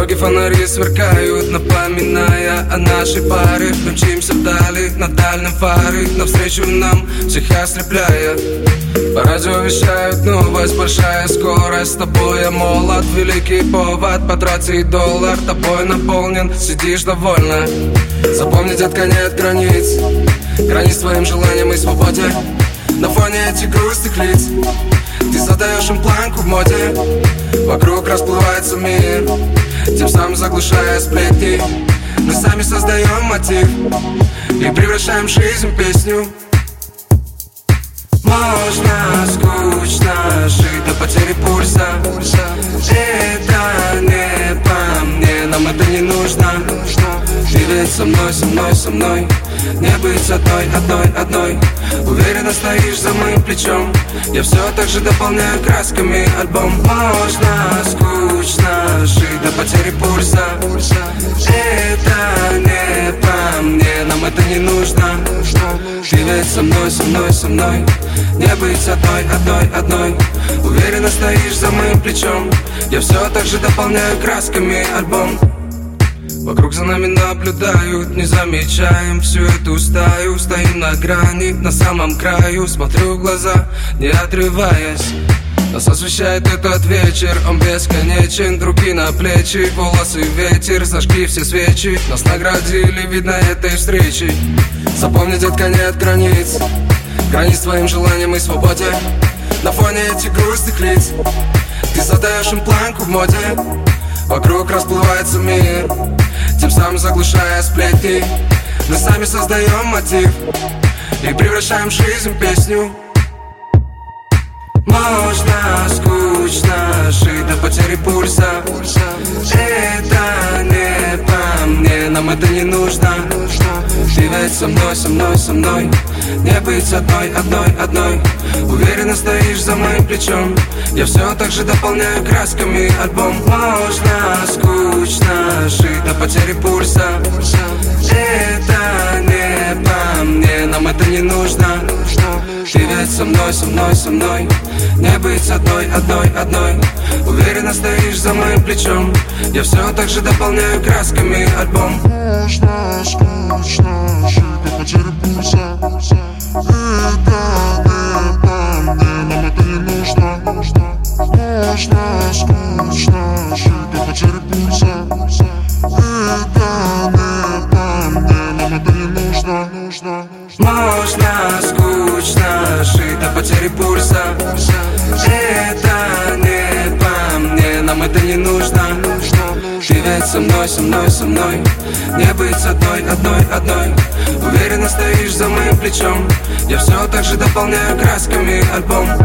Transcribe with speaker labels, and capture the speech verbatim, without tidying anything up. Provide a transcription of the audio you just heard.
Speaker 1: дороге фонари сверкают, напоминая о нашей паре. Мчимся вдали, на дальнем фары, навстречу нам, всех ослепляя. По радио вещают новость, большая скорость. С тобой я молод, великий повод потратить доллар. Тобой наполнен, сидишь довольна. Запомни, детка, нет границ, границ твоим желанием и свободе. На фоне этих грустных лиц ты задаешь им планку в моде. Вокруг расплывается мир, тем самым заглушая сплетни. Мы сами создаем мотив и превращаем жизнь в песню. Можно скучно жить до потери пульса. Это не по мне, нам это не нужно. Ты ведь со мной, со мной, со мной. Не быть одной, одной, одной. Уверенно стоишь за моим плечом. Я все так же дополняю красками альбом. Можно скучно жить до потери пульса. Это не по мне, нам это не нужно. Ты ведь со мной, со мной, со мной. Не быть одной, одной, одной. Уверенно стоишь за моим плечом. Я все так же дополняю красками альбом. Вокруг за нами наблюдают, не замечаем всю эту стаю. Стоим на грани, на самом краю. Смотрю в глаза, не отрываясь. Нас освещает этот вечер, он бесконечен. Руки на плечи, волосы ветер. Зажги все свечи, нас наградили, видно, этой встречей. Запомни, детка, нет границ, границ твоим желанием и свободе. На фоне этих грустных лиц ты задаешь им планку в моде. Вокруг расплывается мир, тем самым заглушая сплетни. Мы сами создаем мотив и превращаем жизнь в песню. Можно скучно жить до потери пульса. Это не по мне, нам это не нужно. Ты ведь со мной, со мной, со мной. Не быть одной, одной, одной. Уверенно стоишь за моим плечом. Я все так же дополняю красками альбом. Можно скучно жить до потери пульса. Это не по мне, нам это не нужно. Ты ведь со мной, со мной, со мной. Не быть одной, одной, одной. Уверенно стоишь за моим плечом. Я все так же дополняю красками альбом.
Speaker 2: Можно скучно жить до потери пульса. Это не по мне, нам это не нужно. Можно скучно жить до потери пульса. Это не по мне, нам это не нужно.
Speaker 1: Можно скучно жить до потери пульса. Это не по мне, нам это не нужно. Ты ведь со мной, со мной, со мной. Не быть одной, одной, одной. Уверенно стоишь за моим плечом. Я все так же дополняю красками альбом.